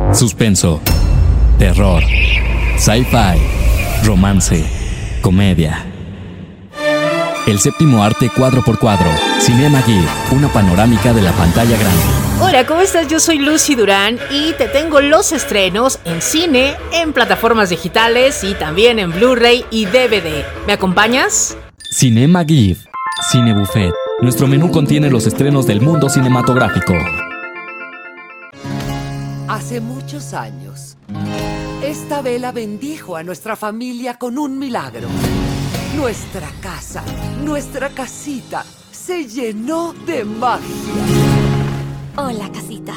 suspenso, terror, sci-fi, romance, comedia. El séptimo arte cuadro por cuadro. Cinema Geek, una panorámica de la pantalla grande. Hola, ¿cómo estás? Yo soy Lucy Durán y te tengo los estrenos en cine, en plataformas digitales y también en Blu-ray y DVD. ¿Me acompañas? Cinema Geek, Cine Buffet. Nuestro menú contiene los estrenos del mundo cinematográfico. Hace muchos años, esta vela bendijo a nuestra familia con un milagro. Nuestra casa, nuestra casita, se llenó de magia. Hola, casita.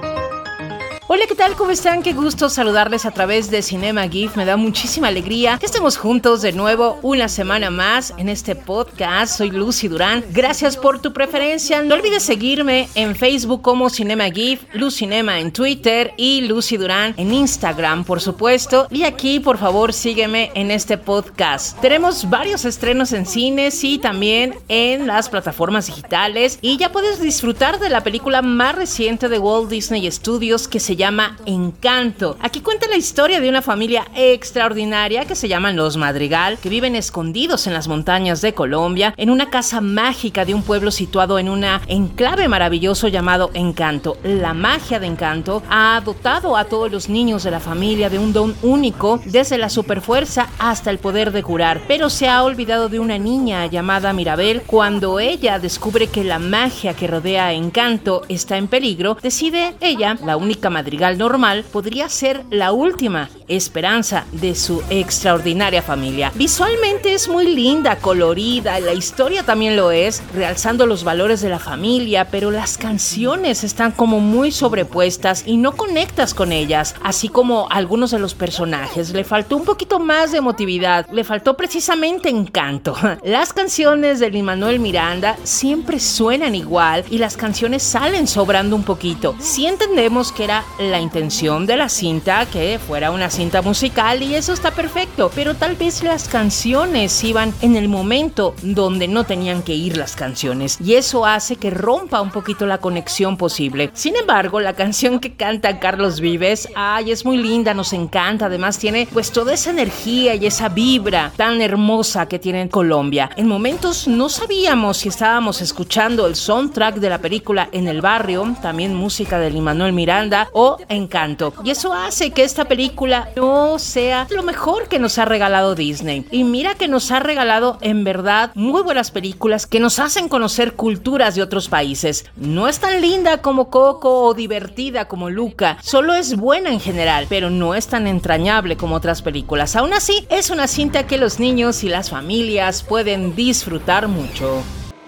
Hola, ¿qué tal? ¿Cómo están? Qué gusto saludarles a través de Cinema Geek. Me da muchísima alegría que estemos juntos de nuevo una semana más en este podcast. Soy Lucy Durán. Gracias por tu preferencia. No olvides seguirme en Facebook como Cinema Geek, Lucinema en Twitter y Lucy Durán en Instagram, por supuesto. Y aquí, por favor, sígueme en este podcast. Tenemos varios estrenos en cines y también en las plataformas digitales. Y ya puedes disfrutar de la película más reciente de Walt Disney Studios que se llama Encanto. Aquí cuenta la historia de una familia extraordinaria que se llaman los Madrigal, que viven escondidos en las montañas de Colombia, en una casa mágica de un pueblo situado en una enclave maravilloso llamado Encanto. La magia de Encanto ha dotado a todos los niños de la familia de un don único, desde la superfuerza hasta el poder de curar, pero se ha olvidado de una niña llamada Mirabel. Cuando ella descubre que la magia que rodea a Encanto está en peligro, decide ella, la única madrigal normal, podría ser la última esperanza de su extraordinaria familia. Visualmente es muy linda, colorida, la historia también lo es, realzando los valores de la familia, pero las canciones están como muy sobrepuestas y no conectas con ellas, así como algunos de los personajes. Le faltó un poquito más de emotividad, le faltó precisamente encanto. Las canciones de Lin-Manuel Miranda siempre suenan igual y las canciones salen sobrando un poquito. Si entendemos que era la intención de la cinta que fuera una cinta musical y eso está perfecto, pero tal vez las canciones iban en el momento donde no tenían que ir las canciones y eso hace que rompa un poquito la conexión posible. Sin embargo, la canción que canta Carlos Vives, es muy linda, nos encanta, además tiene pues toda esa energía y esa vibra tan hermosa que tiene en Colombia. En momentos no sabíamos si estábamos escuchando el soundtrack de la película En el Barrio, también música de Lin-Manuel Miranda, o Encanto. Y eso hace que esta película no sea lo mejor que nos ha regalado Disney. Y mira que nos ha regalado en verdad muy buenas películas que nos hacen conocer culturas de otros países. No es tan linda como Coco o divertida como Luca, solo es buena en general, pero no es tan entrañable como otras películas. Aún así, es una cinta que los niños y las familias pueden disfrutar mucho.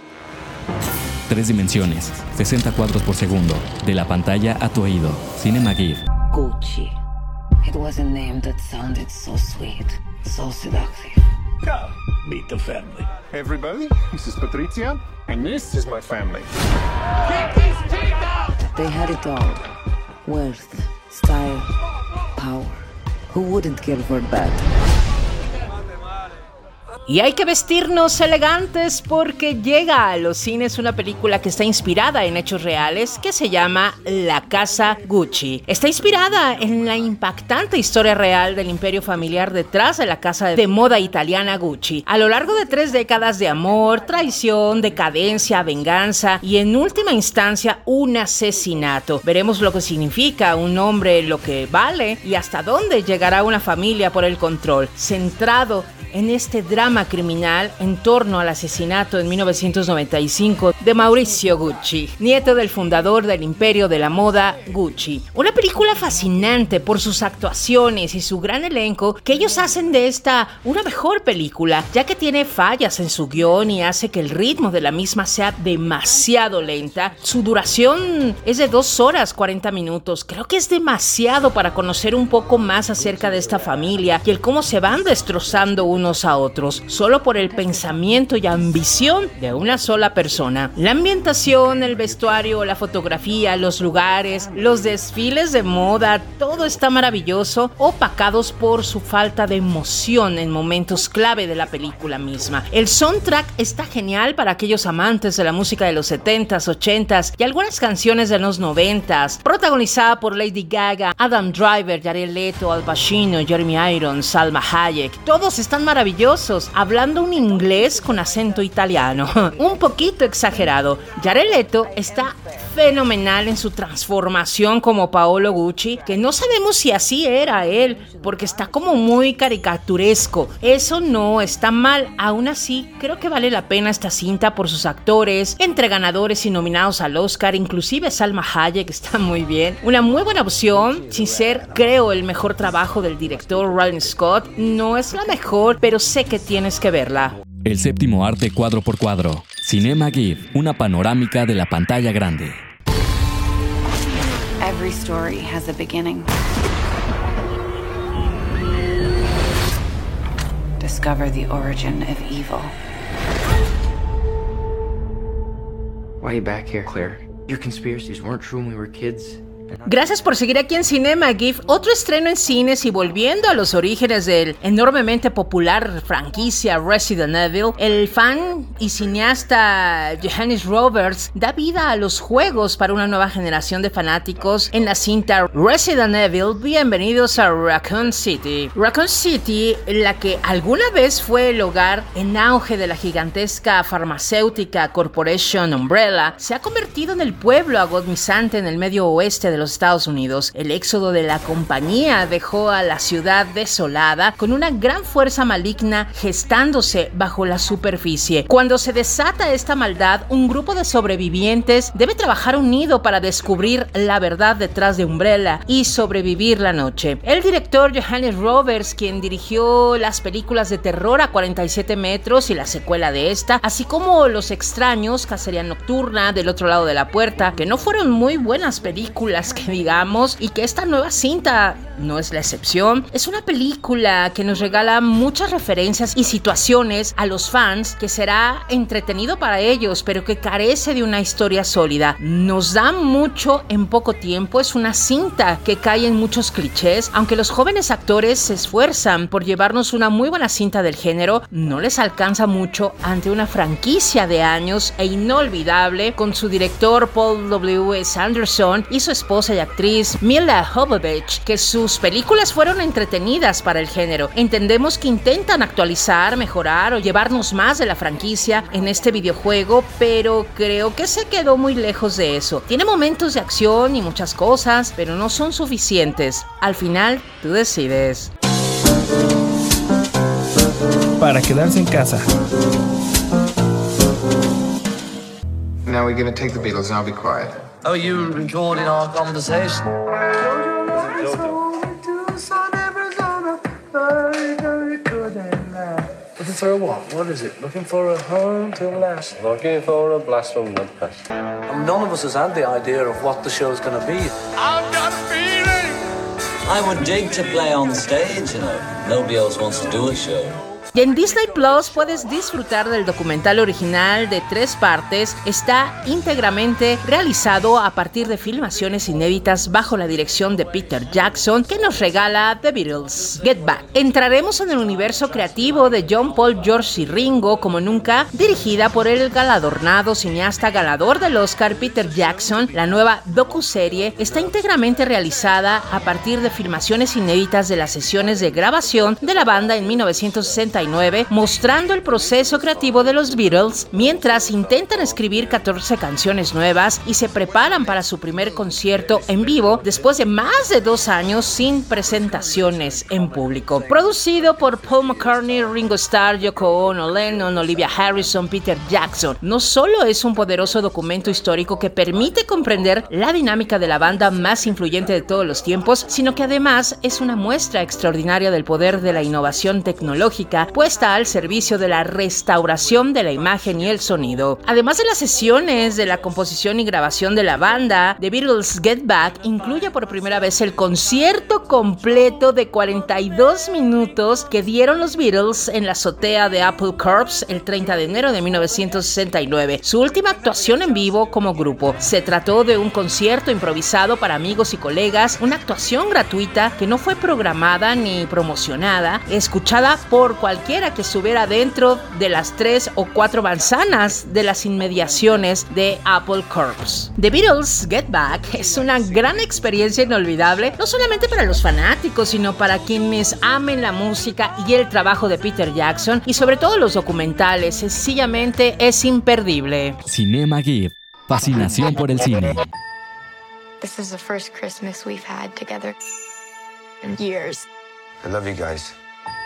3 dimensiones, 60 cuadros por segundo, de la pantalla a tu oído. Cinema Geek. Gucci. It was a name that sounded so sweet, so seductive. Come, meet the family. Everybody, this is Patricia, and this is my family. Kick his teeth out! They had it all. Wealth, style, power. Who wouldn't kill for that? Y hay que vestirnos elegantes porque llega a los cines una película que está inspirada en hechos reales que se llama La Casa Gucci. Está inspirada en la impactante historia real del imperio familiar detrás de la casa de moda italiana Gucci. A lo largo de 3 décadas de amor, traición, decadencia, venganza y en última instancia un asesinato. Veremos lo que significa un hombre, lo que vale y hasta dónde llegará una familia por el control. Centrado en este drama criminal en torno al asesinato en 1995 de Maurizio Gucci, nieto del fundador del imperio de la moda Gucci. Una película fascinante por sus actuaciones y su gran elenco que ellos hacen de esta una mejor película, ya que tiene fallas en su guión y hace que el ritmo de la misma sea demasiado lenta. Su duración es de 2 horas 40 minutos. Creo que es demasiado para conocer un poco más acerca de esta familia y el cómo se van destrozando uno unos a otros, solo por el pensamiento y ambición de una sola persona. La ambientación, el vestuario, la fotografía, los lugares, los desfiles de moda, todo está maravilloso, opacados por su falta de emoción en momentos clave de la película misma. El soundtrack está genial para aquellos amantes de la música de los 70s, 80s y algunas canciones de los 90s, protagonizada por Lady Gaga, Adam Driver, Jared Leto, Al Pacino, Jeremy Irons, Salma Hayek. Todos están maravillosos, hablando un inglés con acento italiano, un poquito exagerado. Jared Leto está fenomenal en su transformación como Paolo Gucci, que no sabemos si así era él, porque está como muy caricaturesco. Eso no está mal, aún así creo que vale la pena esta cinta por sus actores, entre ganadores y nominados al Oscar, inclusive Salma Hayek está muy bien. Una muy buena opción, sin ser, creo, el mejor trabajo del director Ridley Scott. No es la mejor, pero sé que tienes que verla. El séptimo arte cuadro por cuadro. Cinema GIF, una panorámica de la pantalla grande. Every story has a beginning. Discover the origin of evil. Why are you back here, Claire? Your conspiracies weren't true when we were kids. Gracias por seguir aquí en Cinema GIF, otro estreno en cines y volviendo a los orígenes del enormemente popular franquicia Resident Evil. El fan y cineasta Johannes Roberts da vida a los juegos para una nueva generación de fanáticos en la cinta Resident Evil. Bienvenidos a Raccoon City. Raccoon City, la que alguna vez fue el hogar en auge de la gigantesca farmacéutica Corporation Umbrella, se ha convertido en el pueblo agonizante en el medio oeste de los Estados Unidos. El éxodo de la compañía dejó a la ciudad desolada, con una gran fuerza maligna gestándose bajo la superficie. Cuando se desata esta maldad, un grupo de sobrevivientes debe trabajar unido para descubrir la verdad detrás de Umbrella y sobrevivir la noche. El director Johannes Roberts, quien dirigió las películas de terror a 47 metros y la secuela de esta, así como Los Extraños, Cacería Nocturna, Del Otro Lado de la Puerta, que no fueron muy buenas películas que digamos, y que esta nueva cinta no es la excepción. Es una película que nos regala muchas referencias y situaciones a los fans, que será entretenido para ellos, pero que carece de una historia sólida. Nos da mucho en poco tiempo. Es una cinta que cae en muchos clichés. Aunque los jóvenes actores se esfuerzan por llevarnos una muy buena cinta del género, no les alcanza mucho ante una franquicia de años e inolvidable, con su director Paul W.S. Anderson y su esposa y actriz Milla Jovovich, que sus películas fueron entretenidas para el género. Entendemos que intentan actualizar, mejorar o llevarnos más de la franquicia en este videojuego, pero creo que se quedó muy lejos de eso. Tiene momentos de acción y muchas cosas, pero no son suficientes. Al final, tú decides. Para quedarse en casa. Now we're gonna take the Beatles and I'll be quiet. Oh, you recording our conversation? Looking for a what? What is it? Looking for a home to last? Looking for a blast from the past. None of us has had the idea of what the show's going to be. I've got a feeling. I would dig to play on stage, you know. Nobody else wants to do a show. Y en Disney Plus puedes disfrutar del documental original de 3 partes. Está íntegramente realizado a partir de filmaciones inéditas bajo la dirección de Peter Jackson, que nos regala The Beatles, Get Back. Entraremos en el universo creativo de John, Paul, George y Ringo como nunca, dirigida por el galardonado cineasta ganador del Oscar Peter Jackson. La nueva docuserie está íntegramente realizada a partir de filmaciones inéditas de las sesiones de grabación de la banda en 1969, mostrando el proceso creativo de los Beatles mientras intentan escribir 14 canciones nuevas y se preparan para su primer concierto en vivo después de más de 2 años sin presentaciones en público. Producido por Paul McCartney, Ringo Starr, Yoko Ono, Lennon, Olivia Harrison, Peter Jackson, no solo es un poderoso documento histórico que permite comprender la dinámica de la banda más influyente de todos los tiempos, sino que además es una muestra extraordinaria del poder de la innovación tecnológica puesta al servicio de la restauración de la imagen y el sonido. Además de las sesiones de la composición y grabación de la banda, The Beatles Get Back incluye por primera vez el concierto completo de 42 minutos que dieron los Beatles en la azotea de Apple Corps el 30 de enero de 1969, su última actuación en vivo como grupo. Se trató de un concierto improvisado para amigos y colegas, una actuación gratuita que no fue programada ni promocionada, escuchada por cualquiera que estuviera dentro de las 3 o 4 manzanas de las inmediaciones de Apple Corps. The Beatles Get Back es una gran experiencia inolvidable, no solamente para los fanáticos, sino para quienes amen la música y el trabajo de Peter Jackson, y sobre todo los documentales. Sencillamente es imperdible. Cinema GIF, fascinación por el cine. This is the first Christmas we've had together in years. I love you guys.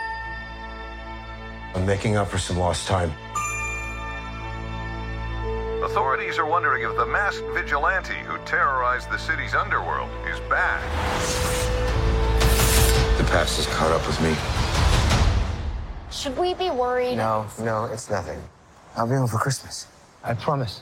I'm making up for some lost time. Authorities are wondering if the masked vigilante who terrorized the city's underworld is back. The past has caught up with me. Should we be worried? No, it's nothing. I'll be home for Christmas. I promise.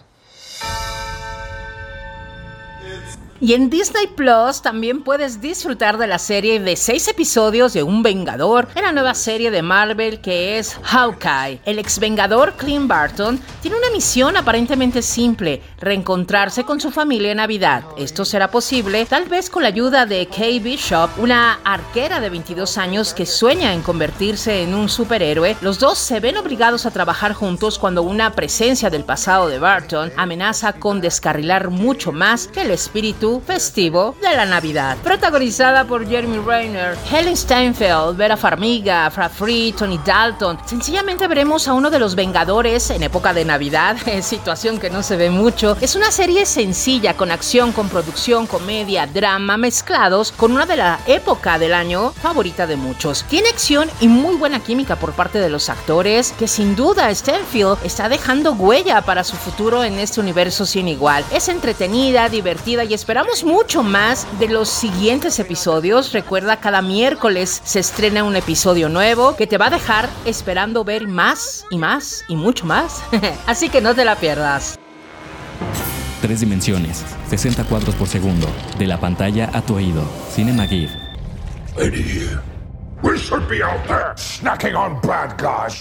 Y en Disney Plus también puedes disfrutar de la serie de 6 episodios de Un Vengador, en la nueva serie de Marvel que es Hawkeye. El ex Vengador Clint Barton tiene una misión aparentemente simple: reencontrarse con su familia en Navidad. Esto será posible tal vez con la ayuda de Kate Bishop, una arquera de 22 años que sueña en convertirse en un superhéroe. Los dos se ven obligados a trabajar juntos cuando una presencia del pasado de Barton amenaza con descarrilar mucho más que el espíritu festivo de la Navidad. Protagonizada por Jeremy Renner, Helen Steinfeld, Vera Farmiga, Fred Free, Tony Dalton. Sencillamente veremos a uno de los Vengadores en época de Navidad, situación que no se ve mucho. Es una serie sencilla, con acción, con producción, comedia, drama, mezclados con una de la época del año favorita de muchos. Tiene acción y muy buena química por parte de los actores, que sin duda Steinfeld está dejando huella para su futuro en este universo sin igual. Es entretenida, divertida y esperamos mucho más de los siguientes episodios. Recuerda, cada miércoles se estrena un episodio nuevo que te va a dejar esperando ver más y más y mucho más. Así que no te la pierdas. 3 dimensiones, 60 cuadros por segundo, de la pantalla a tu oído. Cinema GIF. Lady here. We should be out there snacking on bad guys.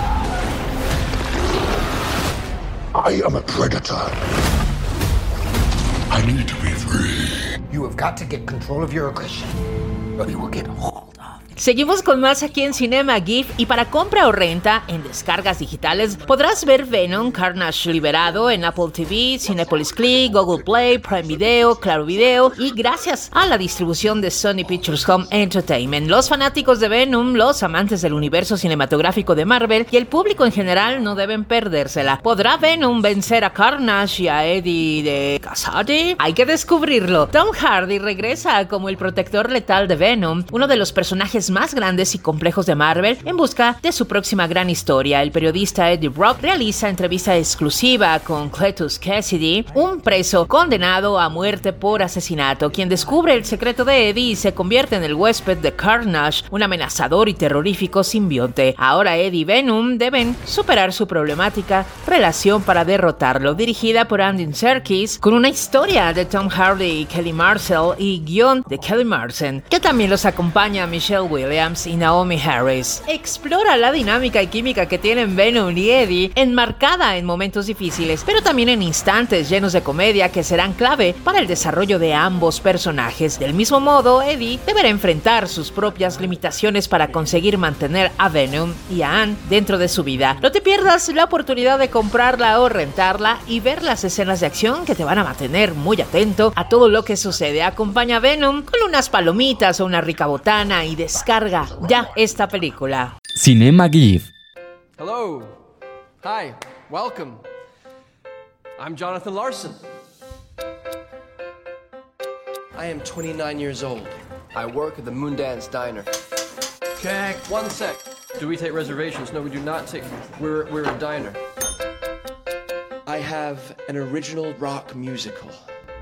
I am a predator. I need to be free. You have got to get control of your aggression, or you will get hauled off. Seguimos con más aquí en Cinema GIF, y para compra o renta en descargas digitales podrás ver Venom Carnage liberado en Apple TV, Cinepolis Click, Google Play, Prime Video, Claro Video, y gracias a la distribución de Sony Pictures Home Entertainment. Los fanáticos de Venom, los amantes del universo cinematográfico de Marvel y el público en general no deben perdérsela. ¿Podrá Venom vencer a Carnage y a Eddie de Cassady? Hay que descubrirlo. Tom Hardy regresa como el protector letal de Venom, uno de los personajes más grandes y complejos de Marvel, en busca de su próxima gran historia. El periodista Eddie Brock realiza entrevista exclusiva con Cletus Cassidy, un preso condenado a muerte por asesinato, quien descubre el secreto de Eddie y se convierte en el huésped de Carnage, un amenazador y terrorífico simbionte. Ahora Eddie y Venom deben superar su problemática relación para derrotarlo. Dirigida por Andy Serkis, con una historia de Tom Hardy y Kelly Marcel y guión de Kelly Marcen, que también los acompaña a Michelle Williams y Naomi Harris. Explora la dinámica y química que tienen Venom y Eddie, enmarcada en momentos difíciles, pero también en instantes llenos de comedia que serán clave para el desarrollo de ambos personajes. Del mismo modo, Eddie deberá enfrentar sus propias limitaciones para conseguir mantener a Venom y a Anne dentro de su vida. No te pierdas la oportunidad de comprarla o rentarla y ver las escenas de acción que te van a mantener muy atento a todo lo que sucede. Acompaña a Venom con unas palomitas o una rica botana y descarga ya esta película. Cinema GIF. Hello. Hi. Welcome. I'm Jonathan Larson. I am 29 years old. I work at the Moondance Diner. Check. One sec. Do we take reservations? No, we do not take. We're a diner. I have an original rock musical.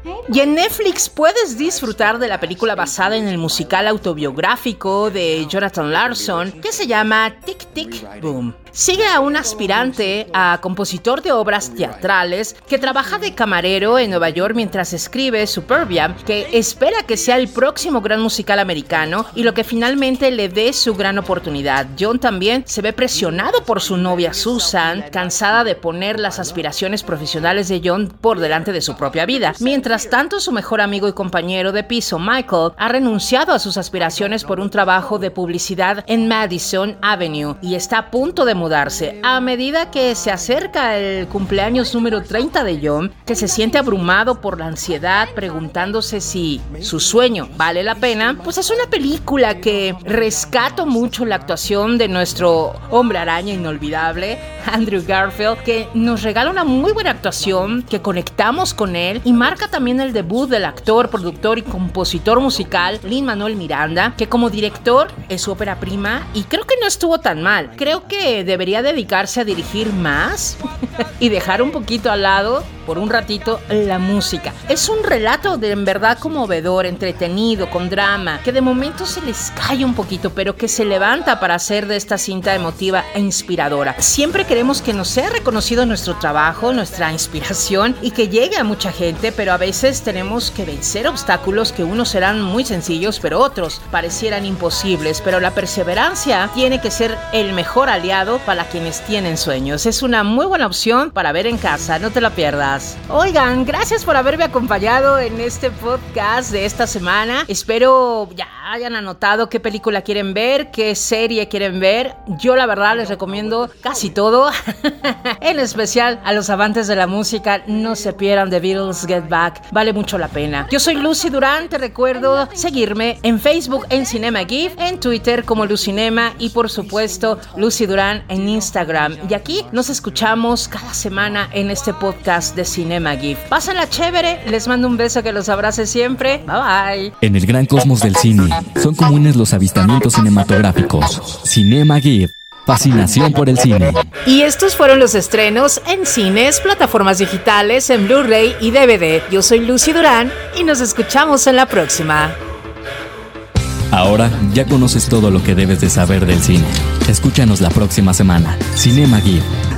Y en Netflix puedes disfrutar de la película basada en el musical autobiográfico de Jonathan Larson que se llama Tic Tic Boom. Sigue a un aspirante a compositor de obras teatrales que trabaja de camarero en Nueva York mientras escribe Superbia, que espera que sea el próximo gran musical americano y lo que finalmente le dé su gran oportunidad. John también se ve presionado por su novia Susan, cansada de poner las aspiraciones profesionales de John por delante de su propia vida. Mientras tanto, su mejor amigo y compañero de piso, Michael, ha renunciado a sus aspiraciones por un trabajo de publicidad en Madison Avenue y está a punto de mudarse. A medida que se acerca el cumpleaños número 30 de John, que se siente abrumado por la ansiedad, preguntándose si su sueño vale la pena, pues es una película que rescato mucho la actuación de nuestro hombre araña inolvidable, Andrew Garfield, que nos regala una muy buena actuación, que conectamos con él y marca también el debut del actor, productor y compositor musical Lin-Manuel Miranda, que como director es su ópera prima y creo que no estuvo tan mal. Creo que debería dedicarse a dirigir más y dejar un poquito al lado por un ratito la música. Es un relato de en verdad conmovedor, entretenido, con drama, que de momento se les cae un poquito, pero que se levanta para hacer de esta cinta emotiva e inspiradora. Siempre queremos que nos sea reconocido nuestro trabajo, nuestra inspiración y que llegue a mucha gente, pero a veces tenemos que vencer obstáculos que unos serán muy sencillos, pero otros parecieran imposibles. Pero la perseverancia tiene que ser el mejor aliado para quienes tienen sueños. Es una muy buena opción para ver en casa, no te la pierdas. Oigan, gracias por haberme acompañado en este podcast de esta semana. Espero ya hayan anotado qué película quieren ver, qué serie quieren ver. Yo la verdad les recomiendo casi todo. En especial a los amantes de la música, no se pierdan The Beatles Get Back, vale mucho la pena. Yo soy Lucy Durán, te recuerdo seguirme en Facebook en Cinema GIF, en Twitter como Lucinema y por supuesto Lucy Durán en Instagram. Y aquí nos escuchamos cada semana en este podcast de Cinema GIF. Pásenla chévere, les mando un beso que los abrace siempre. Bye bye. En el gran cosmos del cine, son comunes los avistamientos cinematográficos. Cinema GIF, fascinación por el cine. Y estos fueron los estrenos en cines, plataformas digitales, en Blu-ray y DVD. Yo soy Lucy Durán y nos escuchamos en la próxima. Ahora ya conoces todo lo que debes de saber del cine. Escúchanos la próxima semana. Cinema GIF.